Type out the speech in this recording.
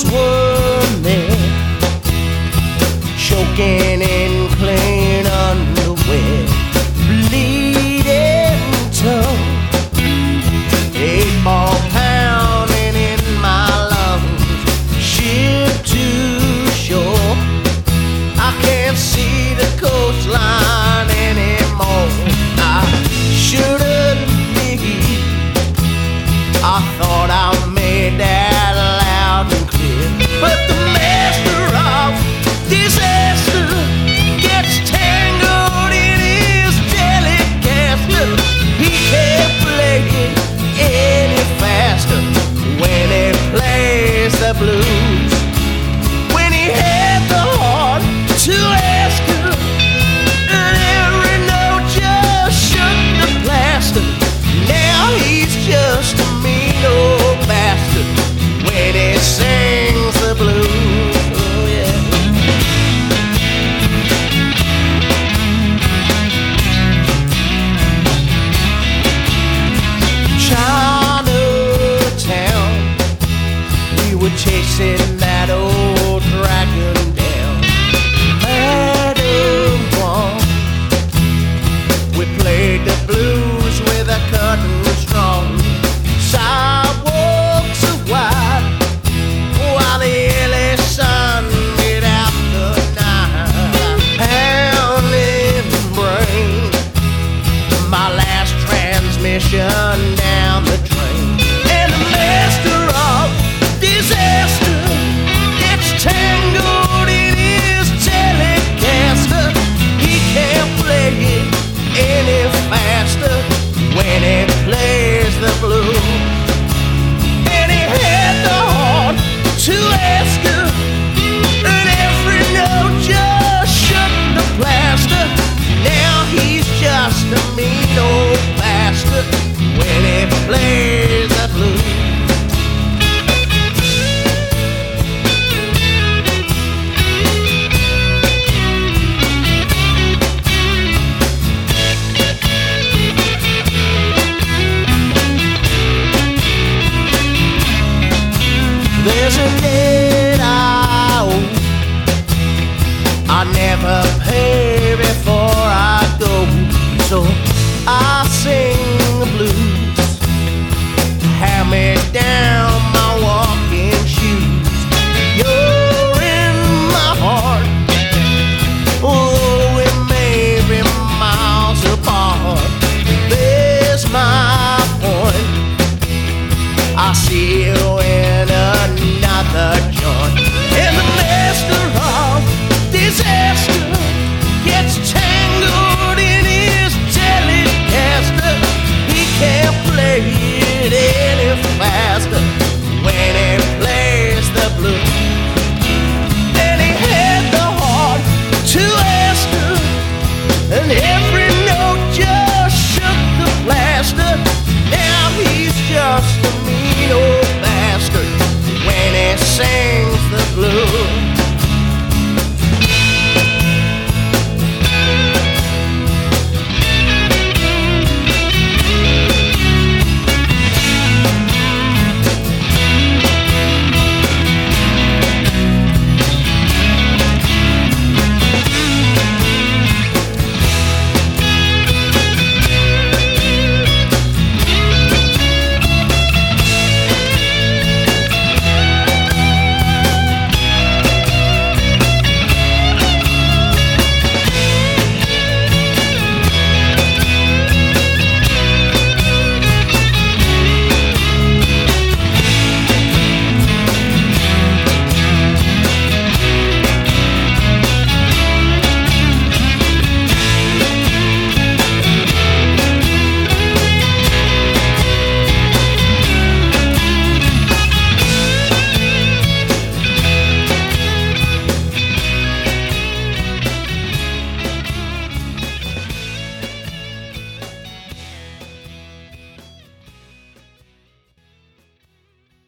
swimming, choking in clean underwear, bleeding tongue, 8-ball pounding in my lungs, ship to shore. I can't see the coastline anymore. I shouldn't be. I thought I made that loud and clear, but the master of disaster gets tangled in his Telecaster. He can't play it any faster when he plays the blues. When he had the heart to ask her, and every note just shook the plaster. Now he's just a mean old bastard when he sings the blues. Oh yeah. Chinatown, we were chasing that old dragon down. Madam Wong, we played the blues with a curtain strong. Sidewalks of white while the early sun beat out the night. Pounding brain, my last transmission down the drain. And the master of disaster gets tangled in his Telecaster. He can't play it any faster when he plays the blues. And he had the heart to ask her, and every note just shook the plaster. Now he's just a mean old bastard when he plays the blues. There's a debt I owe, I never pay before I go, so I sing